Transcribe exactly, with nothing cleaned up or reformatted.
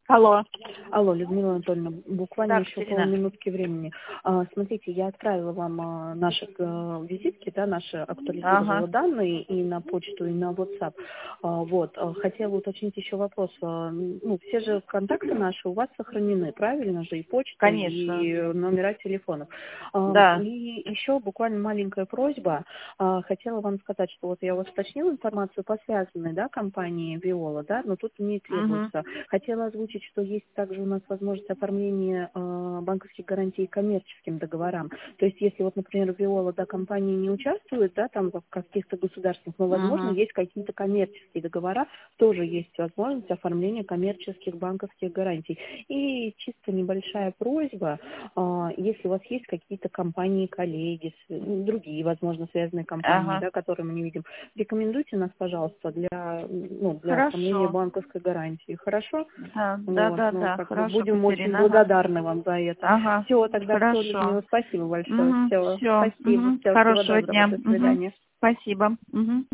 Алло. Алло, Людмила Анатольевна, буквально Да, еще Катерина. полминутки времени. А, смотрите, я отправила вам а, наши а, визитки, да, наши актуализировала Ага. данные и на почту, и на WhatsApp. А, вот, а, хотела уточнить еще вопрос. А, ну, все же контакты наши у вас сохранены, правильно же, и почта, Конечно. и номера телефонов. А, Да. и еще буквально маленькая просьба. А, хотела вам сказать, что вот я у вас уточнила информацию по связанной, да, компании Виола, да, но тут не Угу. требуется. Хотела озвучить, что есть также у нас возможность оформления э, банковских гарантий коммерческим договорам. То есть, если вот, например, Виола, да, компания не участвует, да, там в каких-то государственных, но, возможно, Угу. есть какие-то коммерческие договора, тоже есть возможность оформления коммерческих банковских гарантий. И чисто небольшая просьба, э, если у вас есть какие-то компании, коллеги, с- ну, другие, возможно, связанные компании, Ага. да, которые мы не видим, рекомендуйте нас, пожалуйста, для, ну, для оформления Хорошо. банковской гарантии. Хорошо? Да, да, Вот, да, ну, да. как бы Хорошо, будем очень Катерина. Ага. благодарны вам за это. Ага. Все, тогда все, Хорошо. Людмила, спасибо большое. Угу. Все, Все. спасибо. Угу. Всего, всего Хорошего доброго. дня. До Угу. свидания. Спасибо. Угу.